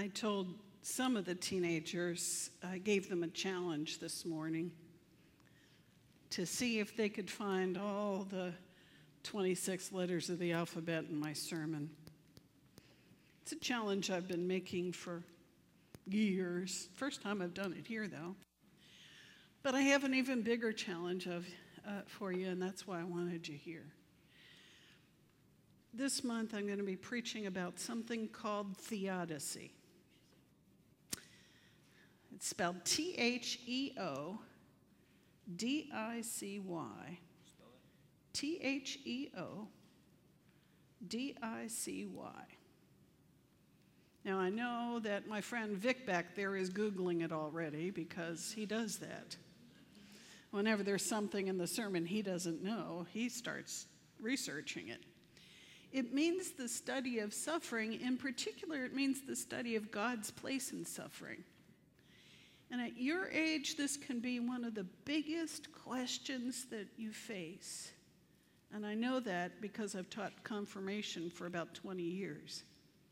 I told some of the teenagers, I gave them a challenge this morning to see if they could find all the 26 letters of the alphabet in my sermon. It's a challenge I've been making for years. First time I've done it here, though. But I have an even bigger challenge for you, and that's why I wanted you here. This month, I'm going to be preaching about something called theodicy. It's spelled Theodicy. Theodicy. Now, I know that my friend Vic back there is Googling it already because he does that. Whenever there's something in the sermon he doesn't know, he starts researching it. It means the study of suffering. In particular, it means the study of God's place in suffering. And at your age, this can be one of the biggest questions that you face. And I know that because I've taught confirmation for about 20 years.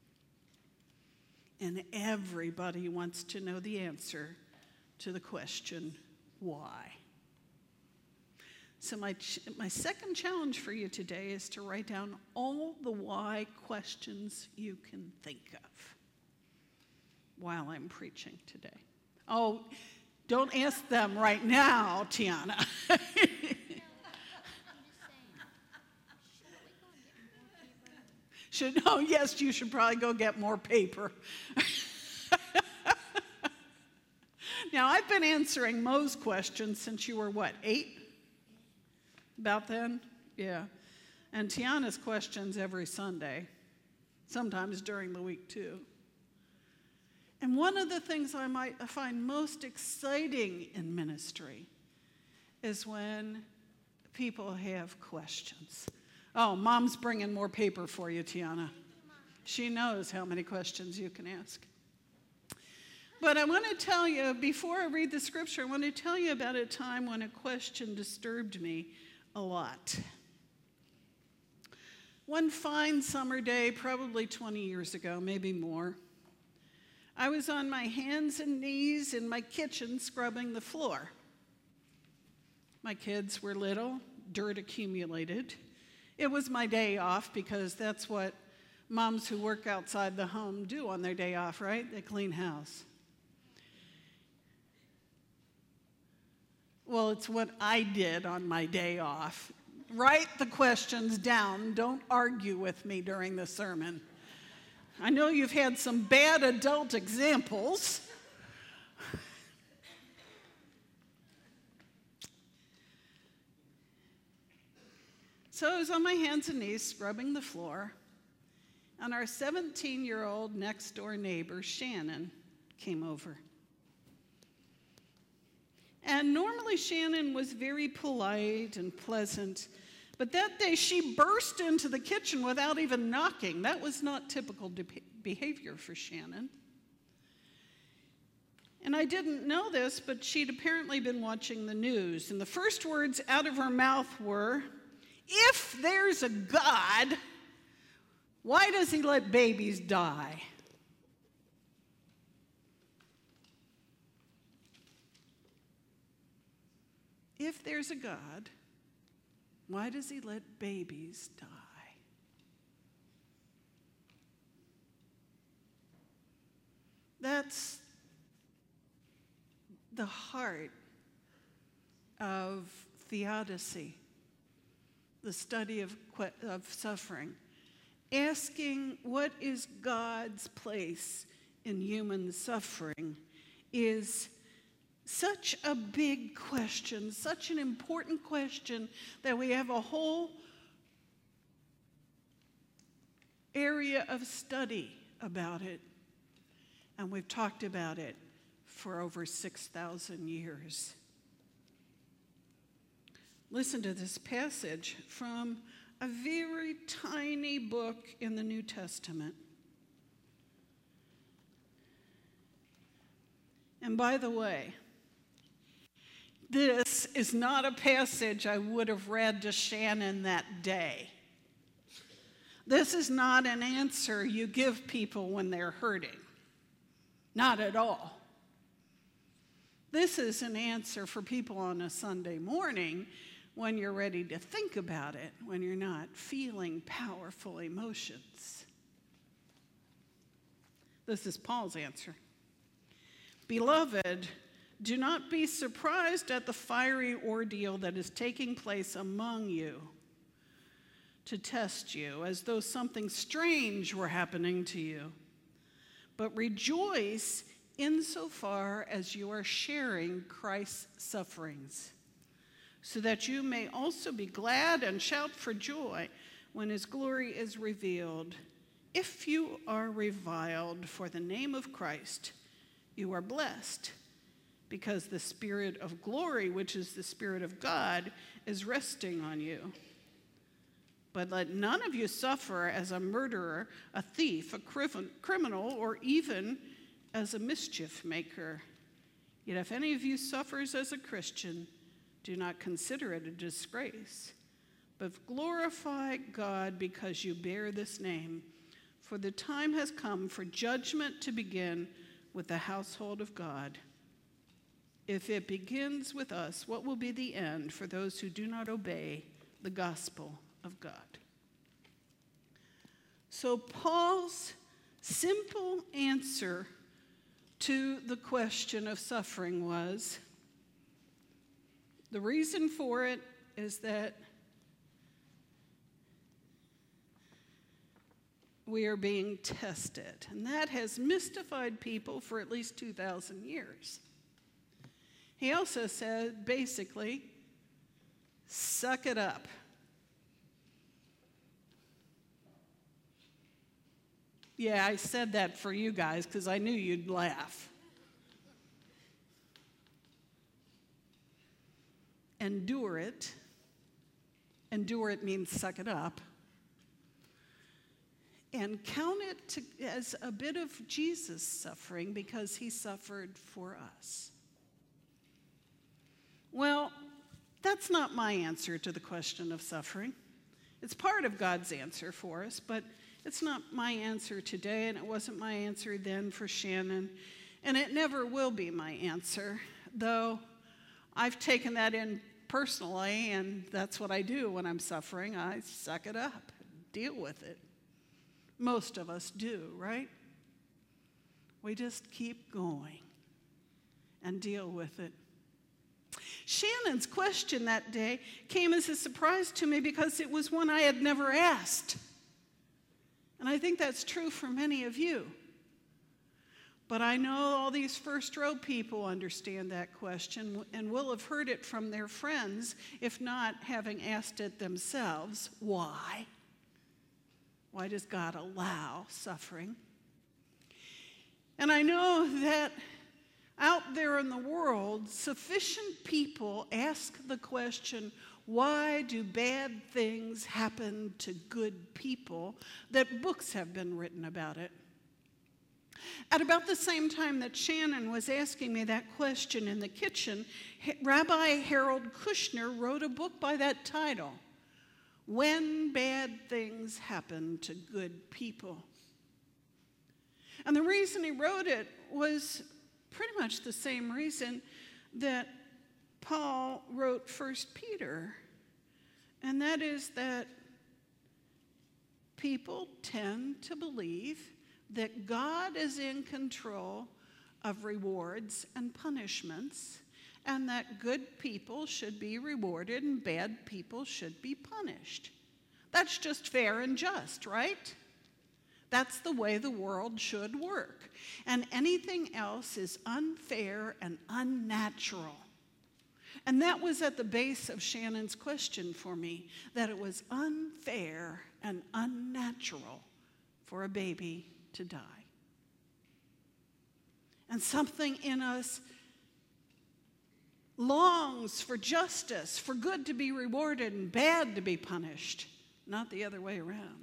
And everybody wants to know the answer to the question, why? So my second challenge for you today is to write down all the why questions you can think of while I'm preaching today. Oh, don't ask them right now, Tiana. Yes, you should probably go get more paper. Now, I've been answering Mo's questions since you were, 8? About then? Yeah. And Tiana's questions every Sunday, sometimes during the week too. And one of the things I find most exciting in ministry is when people have questions. Oh, Mom's bringing more paper for you, Tiana. She knows how many questions you can ask. But I want to tell you, before I read the scripture, I want to tell you about a time when a question disturbed me a lot. One fine summer day, probably 20 years ago, maybe more, I was on my hands and knees in my kitchen scrubbing the floor. My kids were little, dirt accumulated. It was my day off because that's what moms who work outside the home do on their day off, right? They clean house. Well, it's what I did on my day off. Write the questions down. Don't argue with me during the sermon. I know you've had some bad adult examples. So I was on my hands and knees scrubbing the floor, and our 17-year-old next-door neighbor, Shannon, came over. And normally Shannon was very polite and pleasant, but that day she burst into the kitchen without even knocking. That was not typical behavior for Shannon. And I didn't know this, but she'd apparently been watching the news. And the first words out of her mouth were, "If there's a God, why does he let babies die?" If there's a God, why does he let babies die? That's the heart of theodicy, the study of suffering. Asking what is God's place in human suffering is such a big question, such an important question that we have a whole area of study about it. And we've talked about it for over 6,000 years. Listen to this passage from a very tiny book in the New Testament. And by the way, this is not a passage I would have read to Shannon that day. This is not an answer you give people when they're hurting. Not at all. This is an answer for people on a Sunday morning when you're ready to think about it, when you're not feeling powerful emotions. This is Paul's answer. Beloved, do not be surprised at the fiery ordeal that is taking place among you to test you, as though something strange were happening to you. But rejoice insofar as you are sharing Christ's sufferings, so that you may also be glad and shout for joy when his glory is revealed. If you are reviled for the name of Christ, you are blessed, because the Spirit of glory, which is the Spirit of God, is resting on you. But let none of you suffer as a murderer, a thief, a criminal, or even as a mischief maker. Yet if any of you suffers as a Christian, do not consider it a disgrace, but glorify God because you bear this name. For the time has come for judgment to begin with the household of God. If it begins with us, what will be the end for those who do not obey the gospel of God? So Paul's simple answer to the question of suffering was, the reason for it is that we are being tested. And that has mystified people for at least 2,000 years. He also said, basically, suck it up. Yeah, I said that for you guys because I knew you'd laugh. Endure it. Endure it means suck it up. And count it as a bit of Jesus' suffering because he suffered for us. Well, that's not my answer to the question of suffering. It's part of God's answer for us, but it's not my answer today, and it wasn't my answer then for Shannon, and it never will be my answer, though I've taken that in personally, and that's what I do when I'm suffering. I suck it up, deal with it. Most of us do, right? We just keep going and deal with it. Shannon's question that day came as a surprise to me because it was one I had never asked. And I think that's true for many of you. But I know all these first row people understand that question and will have heard it from their friends, if not having asked it themselves. Why? Why does God allow suffering? And I know that out there in the world, sufficient people ask the question, why do bad things happen to good people, that books have been written about it. At about the same time that Shannon was asking me that question in the kitchen, Rabbi Harold Kushner wrote a book by that title, When Bad Things Happen to Good People. And the reason he wrote it was pretty much the same reason that Paul wrote 1 Peter, and that is that people tend to believe that God is in control of rewards and punishments, and that good people should be rewarded and bad people should be punished. That's just fair and just, right? That's the way the world should work. And anything else is unfair and unnatural. And that was at the base of Shannon's question for me, that it was unfair and unnatural for a baby to die. And something in us longs for justice, for good to be rewarded and bad to be punished, not the other way around.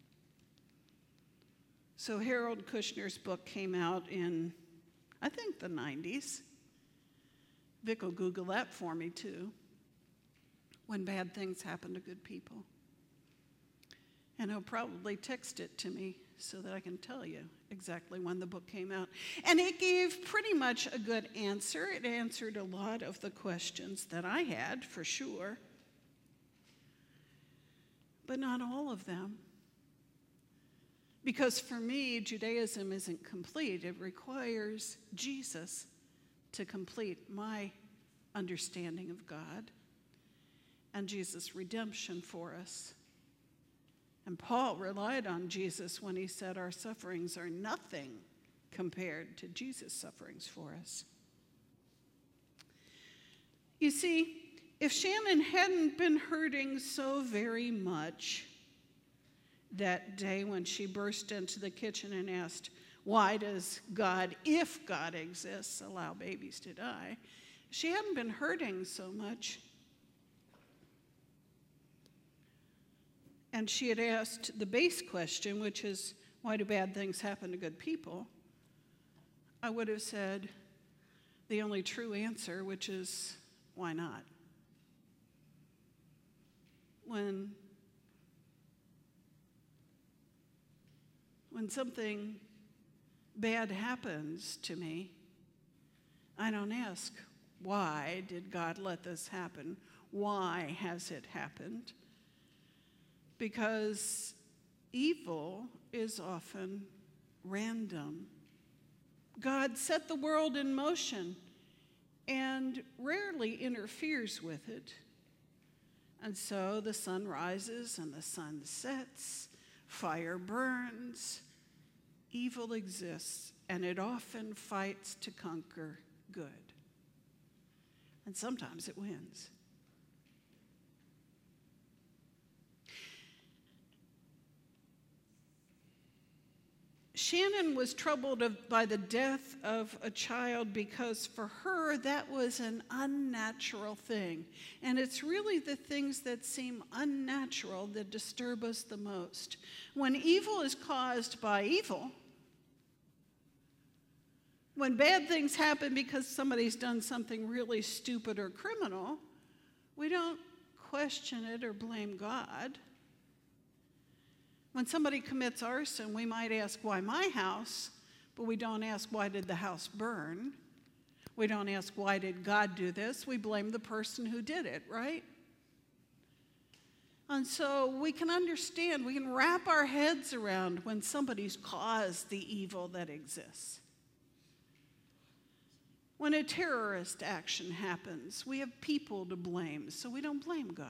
So Harold Kushner's book came out in, I think, the 90s. Vic will Google that for me, too. When Bad Things Happen to Good People. And he'll probably text it to me so that I can tell you exactly when the book came out. And it gave pretty much a good answer. It answered a lot of the questions that I had, for sure, but not all of them. Because for me, Judaism isn't complete. It requires Jesus to complete my understanding of God and Jesus' redemption for us. And Paul relied on Jesus when he said our sufferings are nothing compared to Jesus' sufferings for us. You see, if Shannon hadn't been hurting so very much that day when she burst into the kitchen and asked, why does God, if God exists, allow babies to die? If she hadn't been hurting so much, and she had asked the base question, which is, why do bad things happen to good people? I would have said the only true answer, which is, why not? When something bad happens to me, I don't ask, why did God let this happen? Why has it happened? Because evil is often random. God set the world in motion and rarely interferes with it. And so the sun rises and the sun sets, fire burns, evil exists, and it often fights to conquer good. And sometimes it wins. Shannon was troubled by the death of a child because for her that was an unnatural thing. And it's really the things that seem unnatural that disturb us the most. When evil is caused by evil, when bad things happen because somebody's done something really stupid or criminal, we don't question it or blame God. When somebody commits arson, we might ask, why my house? But we don't ask, why did the house burn? We don't ask, why did God do this? We blame the person who did it, right? And so we can understand, we can wrap our heads around when somebody's caused the evil that exists. When a terrorist action happens, we have people to blame, so we don't blame God.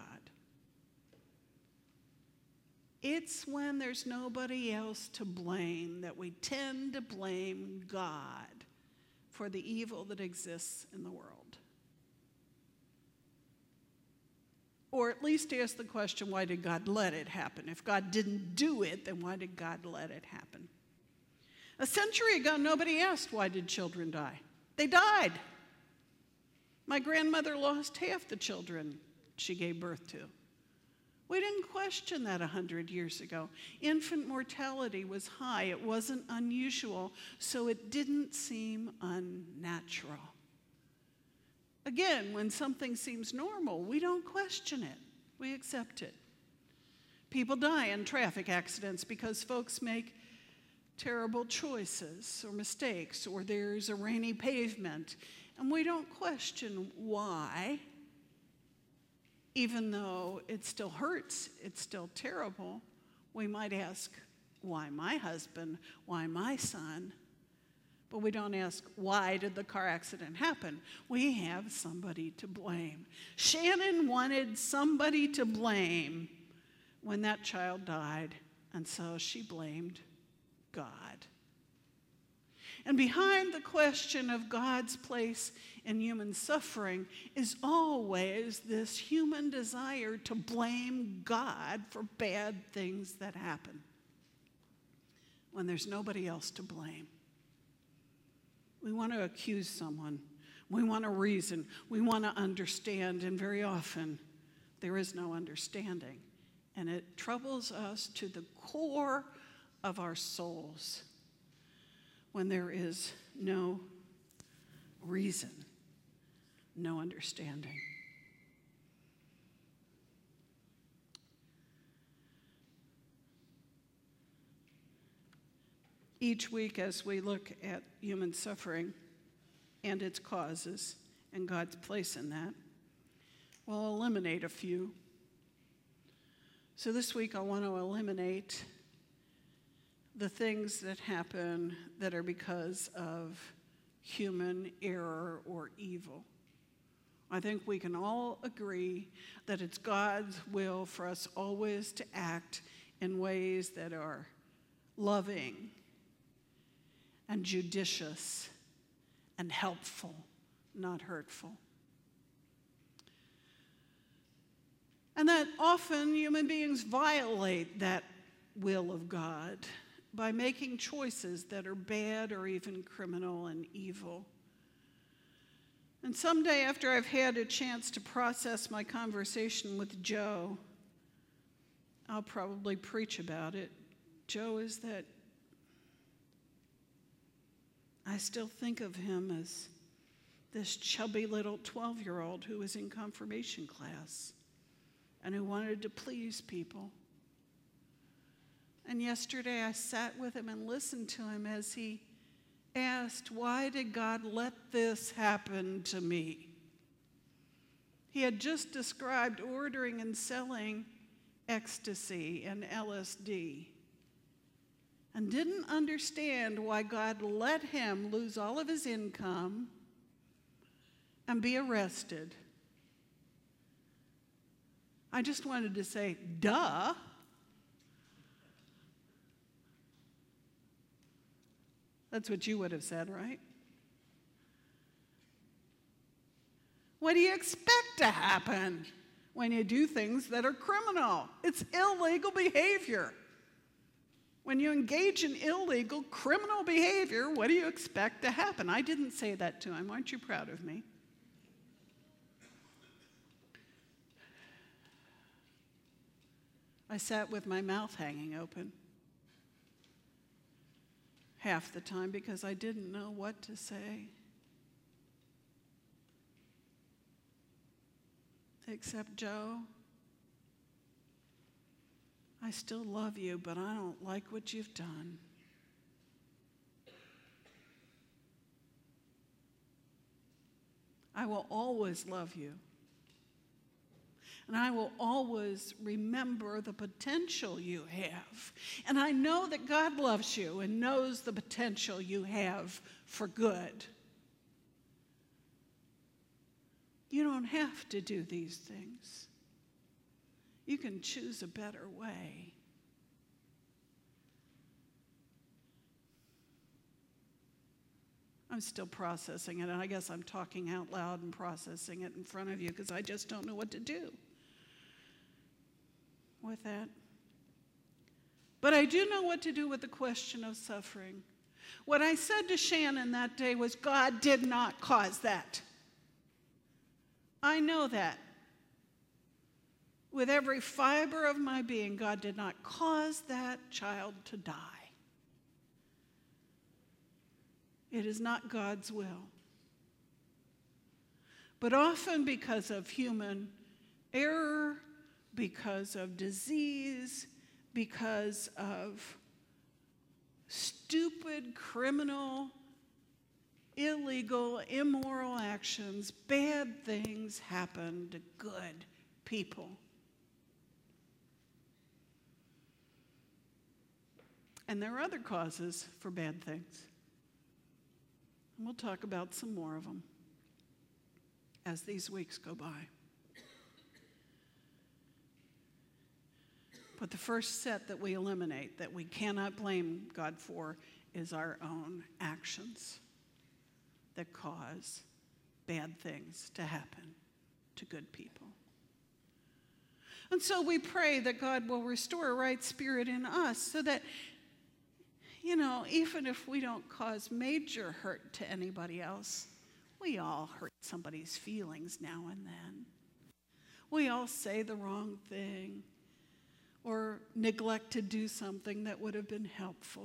It's when there's nobody else to blame that we tend to blame God for the evil that exists in the world. Or at least ask the question, why did God let it happen? If God didn't do it, then why did God let it happen? A century ago, nobody asked, why did children die? They died. My grandmother lost half the children she gave birth to. We didn't question that 100 years ago. Infant mortality was high. It wasn't unusual, so it didn't seem unnatural. Again, when something seems normal, we don't question it. We accept it. People die in traffic accidents because folks make terrible choices or mistakes, or there's a rainy pavement, and we don't question why. Even though it still hurts, it's still terrible, we might ask, why my husband? Why my son? But we don't ask, why did the car accident happen? We have somebody to blame. Shannon wanted somebody to blame when that child died, and so she blamed God. And behind the question of God's place in human suffering is always this human desire to blame God for bad things that happen when there's nobody else to blame. We want to accuse someone. We want to reason. We want to understand, and very often there is no understanding. And it troubles us to the core of our souls when there is no reason, no understanding. each week as we look at human suffering and its causes and God's place in that, we'll eliminate a few. So this week I want to eliminate the things that happen that are because of human error or evil. I think we can all agree that it's God's will for us always to act in ways that are loving and judicious and helpful, not hurtful. And that often human beings violate that will of God by making choices that are bad or even criminal and evil. And someday, after I've had a chance to process my conversation with Joe, I'll probably preach about it. Joe is that I still think of him as this chubby little 12-year-old who was in confirmation class and who wanted to please people. And yesterday I sat with him and listened to him as he asked, why did God let this happen to me? He had just described ordering and selling ecstasy and LSD and didn't understand why God let him lose all of his income and be arrested. I just wanted to say, duh. That's what you would have said, right? What do you expect to happen when you do things that are criminal? It's illegal behavior. When you engage in illegal criminal behavior, what do you expect to happen? I didn't say that to him. Aren't you proud of me? I sat with my mouth hanging open half the time because I didn't know what to say. Except, Joe, I still love you, but I don't like what you've done. I will always love you. And I will always remember the potential you have. And I know that God loves you and knows the potential you have for good. You don't have to do these things. You can choose a better way. I'm still processing it, and I guess I'm talking out loud and processing it in front of you because I just don't know what to do with that. But I do know what to do with the question of suffering. What I said to Shannon that day was, God did not cause that. I know that. With every fiber of my being, God did not cause that child to die. It is not God's will. But often because of human error, because of disease, because of stupid, criminal, illegal, immoral actions, bad things happen to good people. And there are other causes for bad things. And we'll talk about some more of them as these weeks go by. But the first set that we eliminate, that we cannot blame God for, is our own actions that cause bad things to happen to good people. And so we pray that God will restore a right spirit in us so that, even if we don't cause major hurt to anybody else, we all hurt somebody's feelings now and then. We all say the wrong thing or neglect to do something that would have been helpful.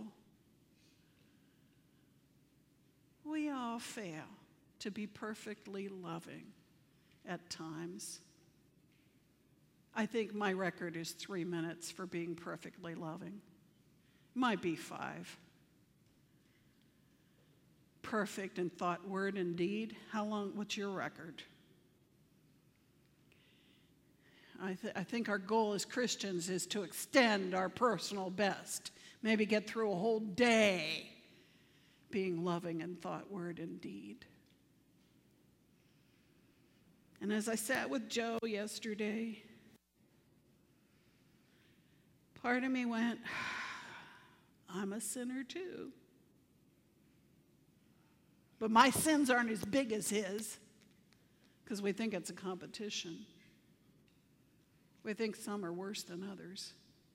We all fail to be perfectly loving at times. I think my record is 3 minutes for being perfectly loving. Might be 5. perfect in thought, word, and deed. What's your record? I think our goal as Christians is to extend our personal best. Maybe get through a whole day being loving in thought, word, and deed. And as I sat with Joe yesterday, part of me went, I'm a sinner too. But my sins aren't as big as his, because we think it's a competition. We think some are worse than others.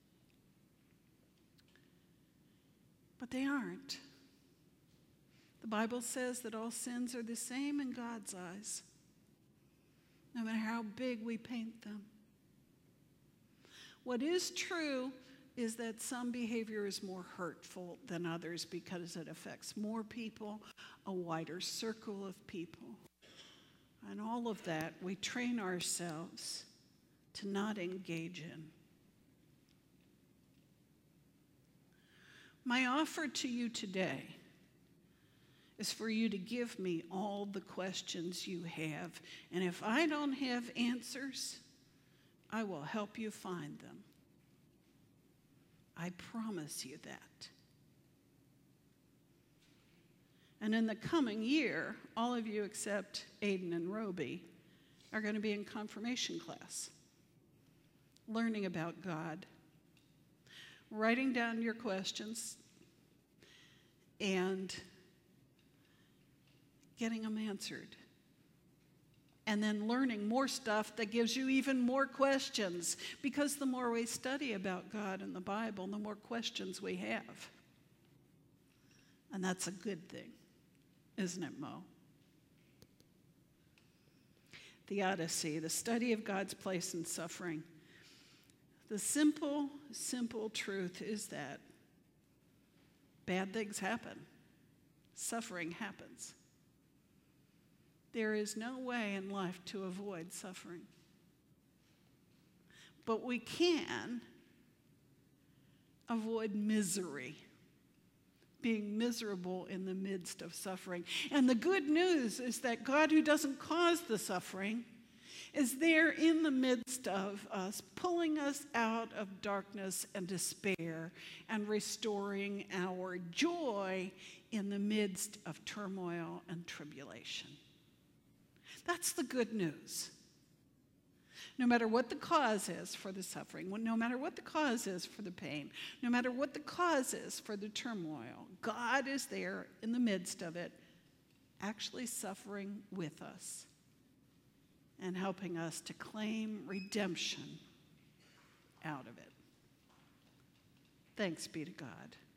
But they aren't. The Bible says that all sins are the same in God's eyes, no matter how big we paint them. What is true is that some behavior is more hurtful than others because it affects more people, a wider circle of people. And all of that we train ourselves to not engage in. My offer to you today is for you to give me all the questions you have. And if I don't have answers, I will help you find them. I promise you that. And in the coming year, all of you except Aiden and Roby are going to be in confirmation class, learning about God, writing down your questions, and getting them answered. And then learning more stuff that gives you even more questions, because the more we study about God in the Bible, the more questions we have. And that's a good thing, isn't it, Mo? Theodicy, the study of God's place in suffering. The simple, simple truth is that bad things happen. Suffering happens. There is no way in life to avoid suffering. But we can avoid misery, being miserable in the midst of suffering. And the good news is that God, who doesn't cause the suffering, is there in the midst of us, pulling us out of darkness and despair and restoring our joy in the midst of turmoil and tribulation. That's the good news. No matter what the cause is for the suffering, no matter what the cause is for the pain, no matter what the cause is for the turmoil, God is there in the midst of it, actually suffering with us and helping us to claim redemption out of it. Thanks be to God.